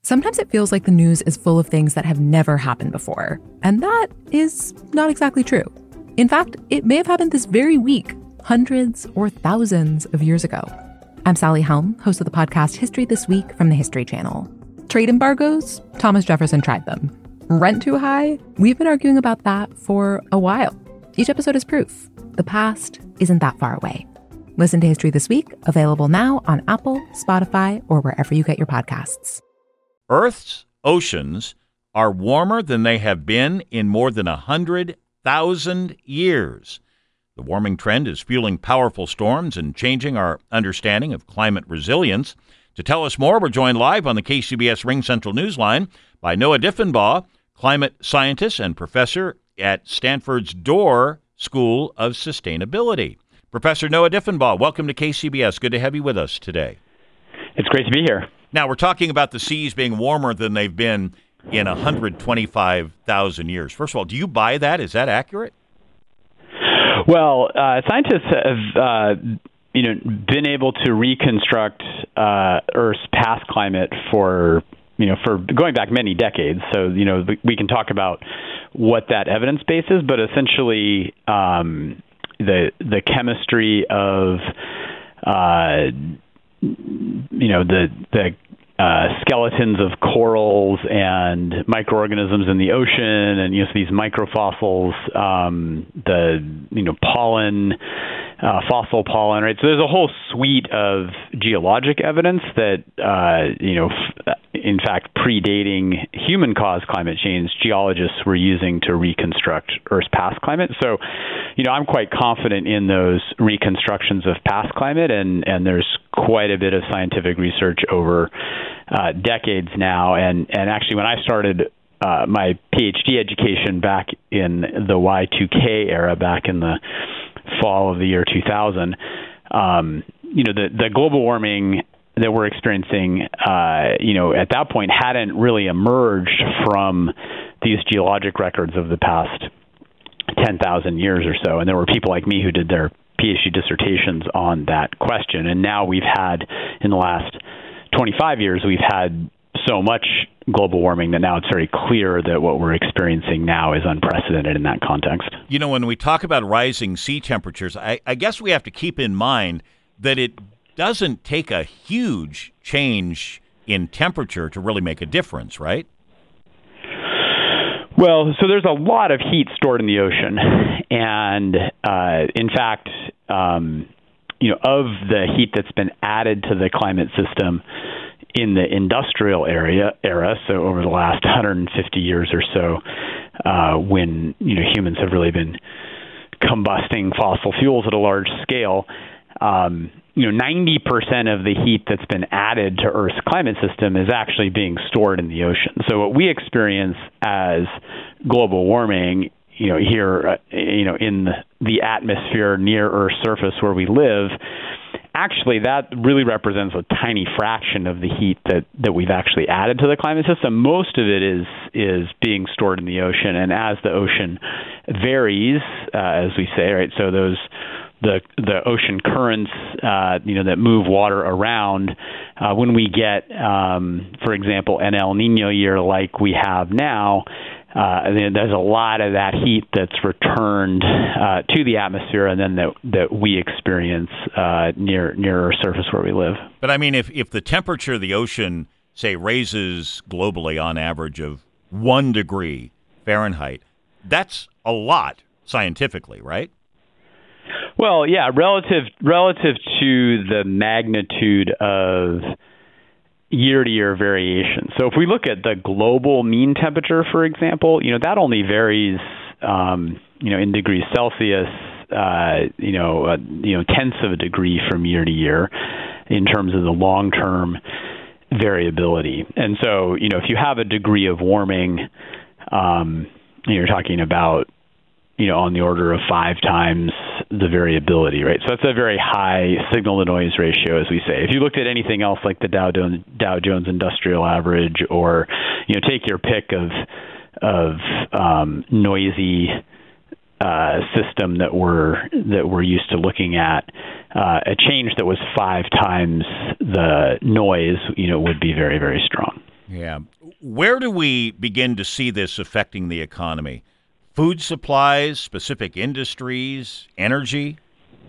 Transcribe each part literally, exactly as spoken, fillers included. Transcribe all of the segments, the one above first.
Sometimes it feels like the news is full of things that have never happened before, and that is not exactly true. In fact, it may have happened this very week, hundreds or thousands of years ago. I'm Sally Helm, host of the podcast History This Week from the History Channel. Trade embargoes? Thomas Jefferson tried them. Rent too high? We've been arguing about that for a while. Each episode is proof. The past isn't that far away. Listen to History This Week, available now on Apple, Spotify, or wherever you get your podcasts. Earth's oceans are warmer than they have been in more than one hundred thousand years. The warming trend is fueling powerful storms and changing our understanding of climate resilience. To tell us more, we're joined live on the K C B S Ring Central Newsline by Noah Diffenbaugh, climate scientist and professor at Stanford's Dorr School of Sustainability. Professor Noah Diffenbaugh, welcome to K C B S. Good to have you with us today. It's great to be here. Now, we're talking about the seas being warmer than they've been in one hundred twenty-five thousand years. First of all, do you buy that? Is that accurate? Well, uh, scientists have uh, you know, been able to reconstruct uh, Earth's past climate for, you know, for going back many decades. So, you know, we can talk about what that evidence base is, but essentially um, the the chemistry of uh, you know, the the uh, skeletons of corals and microorganisms in the ocean, and you know, so these microfossils, um, the you know pollen, uh, fossil pollen, right? So there's a whole suite of geologic evidence that uh, you know, f- in fact, predating human-caused climate change, geologists were using to reconstruct Earth's past climate. So, you know, I'm quite confident in those reconstructions of past climate, and, and there's quite a bit of scientific research over uh, decades now. And, and actually, when I started uh, my PhD education back in the Y two K era, back in the fall of the year two thousand, um, you know, the, the global warming that we're experiencing, uh, you know, at that point hadn't really emerged from these geologic records of the past ten thousand years or so. And there were people like me who did their PhD dissertations on that question. And now we've had, in the last twenty-five years, we've had so much global warming that now it's very clear that what we're experiencing now is unprecedented in that context. You know, when we talk about rising sea temperatures, I, I guess we have to keep in mind that it doesn't take a huge change in temperature to really make a difference, right? Well, so there's a lot of heat stored in the ocean, and uh, in fact, um, you know, of the heat that's been added to the climate system in the industrial area era, so over the last one hundred fifty years or so, uh, when you know humans have really been combusting fossil fuels at a large scale. Um, you know, ninety percent of the heat that's been added to Earth's climate system is actually being stored in the ocean. So what we experience as global warming, you know, here, uh, you know, in the, the atmosphere near Earth's surface where we live, actually that really represents a tiny fraction of the heat that, that we've actually added to the climate system. Most of it is is being stored in the ocean, and as the ocean varies, uh, as we say, right, so those the the ocean currents, uh, you know, that move water around. Uh, when we get, um, for example, an El Nino year like we have now, uh, there's a lot of that heat that's returned uh, to the atmosphere, and then that that we experience uh, near near our surface where we live. But I mean, if if the temperature of the ocean, say, raises globally on average of one degree Fahrenheit, that's a lot scientifically, right? Well, yeah, relative relative to the magnitude of year-to-year variation. So if we look at the global mean temperature, for example, you know, that only varies, um, you know, in degrees Celsius, uh, you know, uh, you know, tenths of a degree from year to year in terms of the long-term variability. And so, you know, if you have a degree of warming, um, you're talking about, you know, on the order of five times the variability, right? So that's a very high signal-to-noise ratio, as we say. If you looked at anything else like the Dow Jones, Dow Jones Industrial Average, or, you know, take your pick of of um, noisy uh, system that we're that we're used to looking at, uh, a change that was five times the noise, you know, would be very, very strong. Yeah. Where do we begin to see this affecting the economy? Food supplies, specific industries, energy?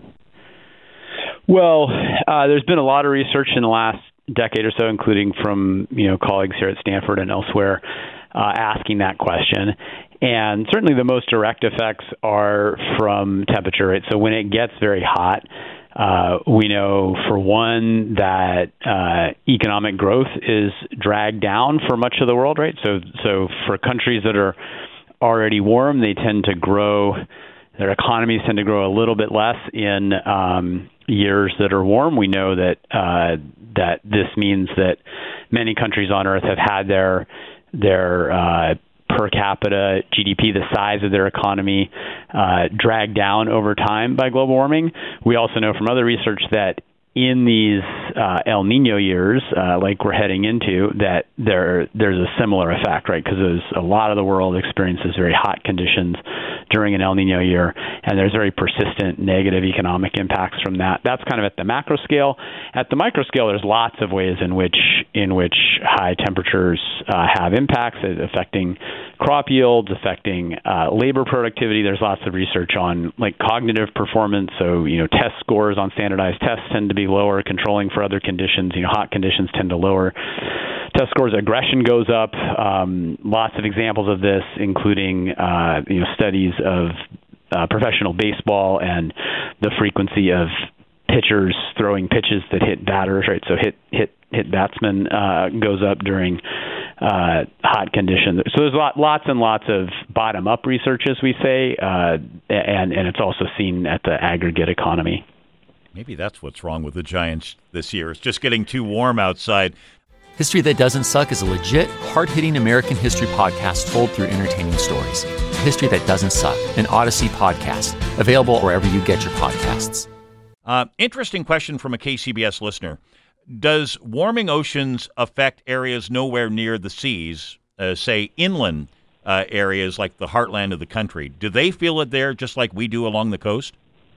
Well, uh, there's been a lot of research in the last decade or so, including from you know colleagues here at Stanford and elsewhere, uh, asking that question. And certainly the most direct effects are from temperature, right? So when it gets very hot, uh, we know, for one, that uh, economic growth is dragged down for much of the world, right? So, so for countries that are already warm, they tend to grow, their economies tend to grow a little bit less in um, years that are warm. We know that uh, that this means that many countries on Earth have had their their uh, per capita G D P, the size of their economy, uh, dragged down over time by global warming. We also know from other research that in these uh, El Nino years, uh, like we're heading into, that there there's a similar effect, right? Because a lot of the world experiences very hot conditions during an El Nino year, and there's very persistent negative economic impacts from that. That's kind of at the macro scale. At the micro scale, there's lots of ways in which in which high temperatures uh, have impacts affecting crop yields, affecting uh, labor productivity. There's lots of research on like cognitive performance. So, you know, test scores on standardized tests tend to be lower. Controlling for other conditions, you know, hot conditions tend to lower test scores. Aggression goes up. Um, lots of examples of this, including uh, you know studies of uh, professional baseball and the frequency of pitchers throwing pitches that hit batters. Right, so hit hit hit batsmen uh, goes up during uh, hot conditions. So there's lot, lots and lots of bottom-up research, as we say, uh, and and it's also seen at the aggregate economy. Maybe that's what's wrong with the Giants this year. It's just getting too warm outside. History That Doesn't Suck is a legit, hard-hitting American history podcast told through entertaining stories. History That Doesn't Suck, an Odyssey podcast, available wherever you get your podcasts. Uh, interesting question from a K C B S listener. Does warming oceans affect areas nowhere near the seas, uh, say inland uh, areas like the heartland of the country? Do they feel it there just like we do along the coast?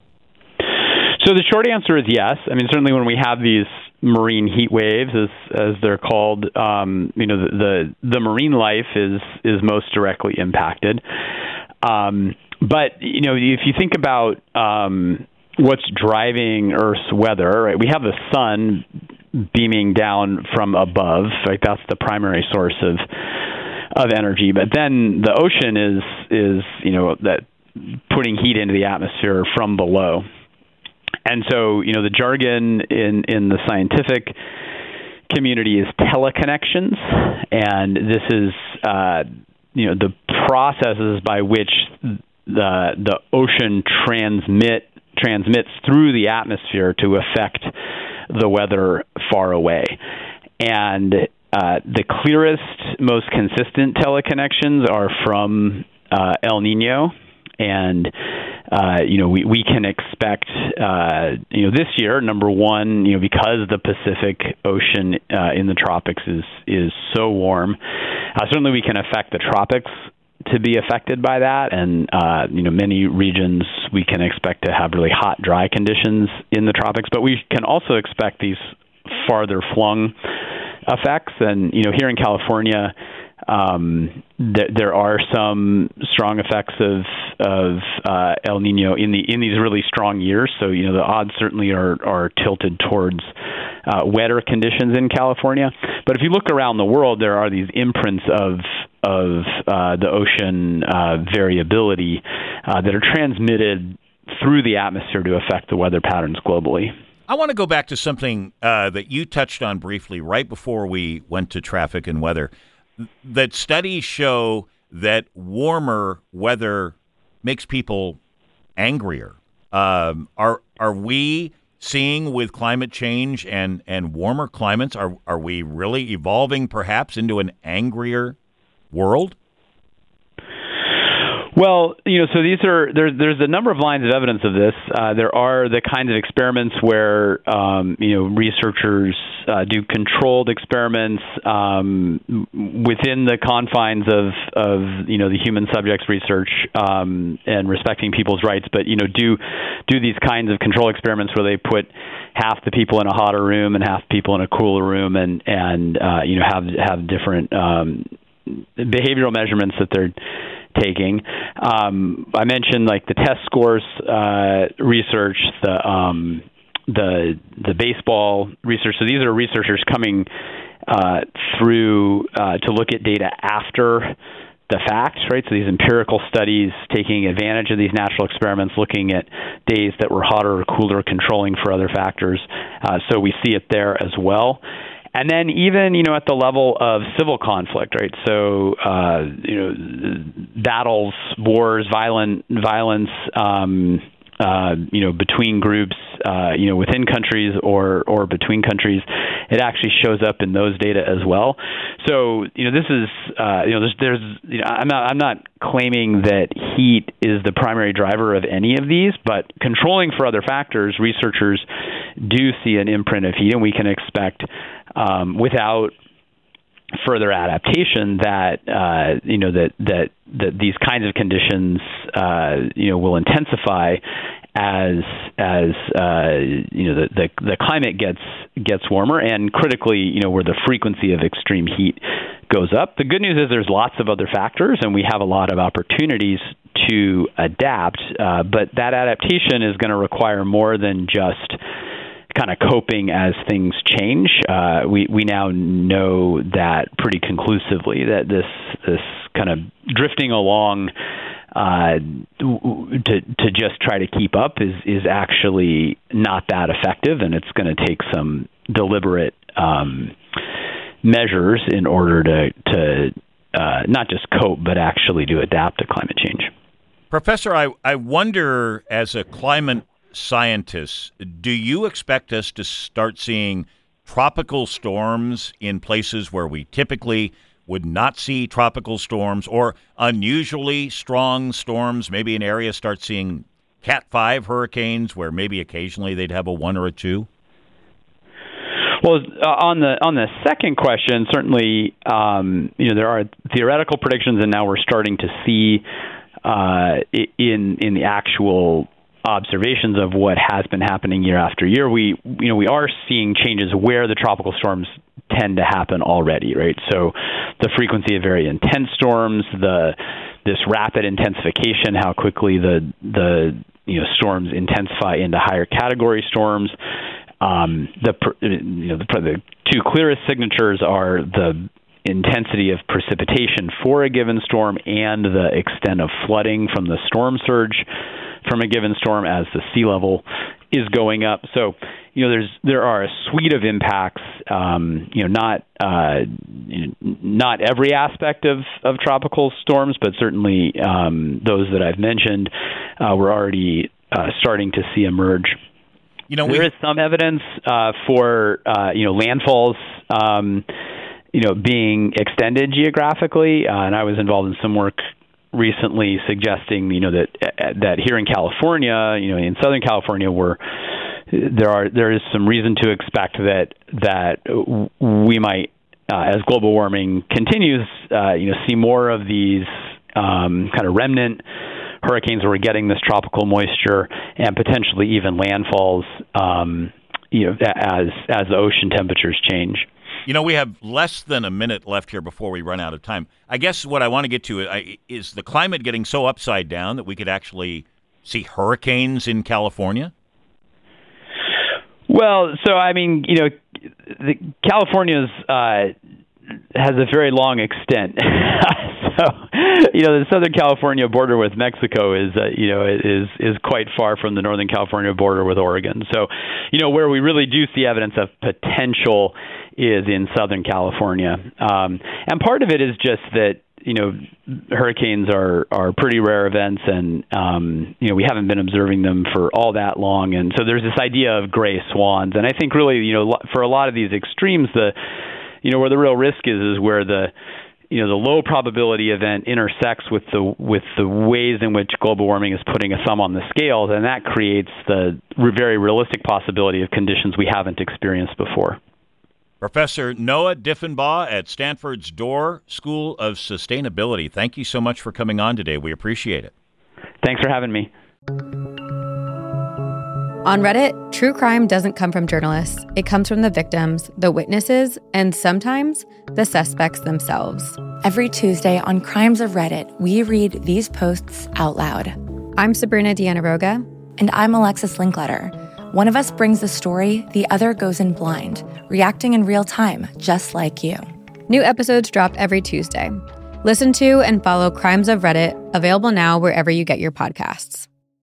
So the short answer is yes. I mean, certainly when we have these marine heat waves, as as they're called, um, you know, the, the the marine life is is most directly impacted. Um, but you know, if you think about um, what's driving Earth's weather, right? We have the sun beaming down from above, right? That's the primary source of of energy. But then the ocean is is you know that putting heat into the atmosphere from below. And so, you know, the jargon in, in the scientific community is teleconnections, and this is, uh, you know, the processes by which the the ocean transmit transmits through the atmosphere to affect the weather far away. And uh, the clearest, most consistent teleconnections are from uh, El Nino. And, uh, you know, we, we can expect, uh, you know, this year, number one, you know, because the Pacific Ocean uh, in the tropics is, is so warm, uh, certainly we can affect the tropics to be affected by that. And, uh, you know, many regions we can expect to have really hot, dry conditions in the tropics. But we can also expect these farther flung effects. And, you know, here in California, Um, th- there are some strong effects of of uh, El Nino in the in these really strong years. So you know the odds certainly are are tilted towards uh, wetter conditions in California. But if you look around the world, there are these imprints of of uh, the ocean uh, variability uh, that are transmitted through the atmosphere to affect the weather patterns globally. I want to go back to something uh, that you touched on briefly right before we went to traffic and weather. That studies show that warmer weather makes people angrier. Um, are are we seeing with climate change and, and warmer climates, are are we really evolving perhaps into an angrier world? Well, you know, so these are there's there's a number of lines of evidence of this. Uh, there are the kinds of experiments where um, you know researchers uh, do controlled experiments um, within the confines of of you know the human subjects research um, and respecting people's rights, but you know do do these kinds of control experiments where they put half the people in a hotter room and half people in a cooler room, and and uh, you know have have different um, behavioral measurements that they're taking. Um, I mentioned like the test scores uh, research, the um, the the baseball research. So these are researchers coming uh, through uh, to look at data after the fact, right? So these empirical studies taking advantage of these natural experiments, looking at days that were hotter or cooler, controlling for other factors. Uh, so we see it there as well. And then even, you know, at the level of civil conflict, right? So, uh, you know, battles, wars, violent violence, um, uh, you know, between groups, uh, you know, within countries or or between countries, it actually shows up in those data as well. So, you know, this is, uh, you know, there's, there's, you know, I'm not, I'm not claiming that heat is the primary driver of any of these, but controlling for other factors, researchers do see an imprint of heat, and we can expect, um, without further adaptation, that uh, you know that that that these kinds of conditions uh, you know will intensify as as uh, you know the, the the climate gets gets warmer, and critically, you know, where the frequency of extreme heat goes up. The good news is there's lots of other factors, and we have a lot of opportunities to adapt. Uh, but that adaptation is going to require more than just kind of coping as things change. Uh, we we now know that pretty conclusively that this this kind of drifting along uh, to to just try to keep up is is actually not that effective, and it's going to take some deliberate um, measures in order to to uh, not just cope but actually to adapt to climate change. Professor, I I wonder, as a climate scientists, do you expect us to start seeing tropical storms in places where we typically would not see tropical storms, or unusually strong storms? Maybe an area starts seeing Cat five hurricanes where maybe occasionally they'd have a one or a two? Well, uh, on the on the second question, certainly, um, you know, there are theoretical predictions, and now we're starting to see uh, in in the actual observations of what has been happening year after year. We, you know, we are seeing changes where the tropical storms tend to happen already, right? So the frequency of very intense storms, the this rapid intensification, how quickly the the you know storms intensify into higher category storms. Um, the you know the, the two clearest signatures are the intensity of precipitation for a given storm and the extent of flooding from the storm surge from a given storm as the sea level is going up. So, you know, there's there are a suite of impacts. Um, you know, not uh, not every aspect of, of tropical storms, but certainly um, those that I've mentioned, uh, we're already uh, starting to see emerge. You know, there is some evidence uh, for uh, you know landfalls. Um, you know, being extended geographically, uh, and I was involved in some work recently suggesting, you know, that that here in California, you know, in Southern California, where there are there is some reason to expect that that we might, uh, as global warming continues, uh, you know, see more of these um, kind of remnant hurricanes where we're getting this tropical moisture and potentially even landfalls, um, you know, as as the ocean temperatures change. You know, we have less than a minute left here before we run out of time. I guess what I want to get to is the climate getting so upside down that we could actually see hurricanes in California? Well, so, I mean, you know, the, California's uh, has a very long extent. So, you know, the Southern California border with Mexico is, uh, you know, is is quite far from the Northern California border with Oregon. So, you know, where we really do see evidence of potential is in Southern California. Um, and part of it is just that, you know, hurricanes are, are pretty rare events, and, um, you know, we haven't been observing them for all that long. And so there's this idea of gray swans. And I think really, you know, for a lot of these extremes, the, you know, where the real risk is, is where the, you know, the low probability event intersects with the with the ways in which global warming is putting a thumb on the scales, and that creates the very realistic possibility of conditions we haven't experienced before. Professor Noah Diffenbaugh at Stanford's Dorr School of Sustainability, thank you so much for coming on today. We appreciate it. Thanks for having me. On Reddit, true crime doesn't come from journalists. It comes from the victims, the witnesses, and sometimes the suspects themselves. Every Tuesday on Crimes of Reddit, we read these posts out loud. I'm Sabrina Dianaroga. And I'm Alexis Linkletter. One of us brings the story, the other goes in blind, reacting in real time, just like you. New episodes drop every Tuesday. Listen to and follow Crimes of Reddit, available now wherever you get your podcasts.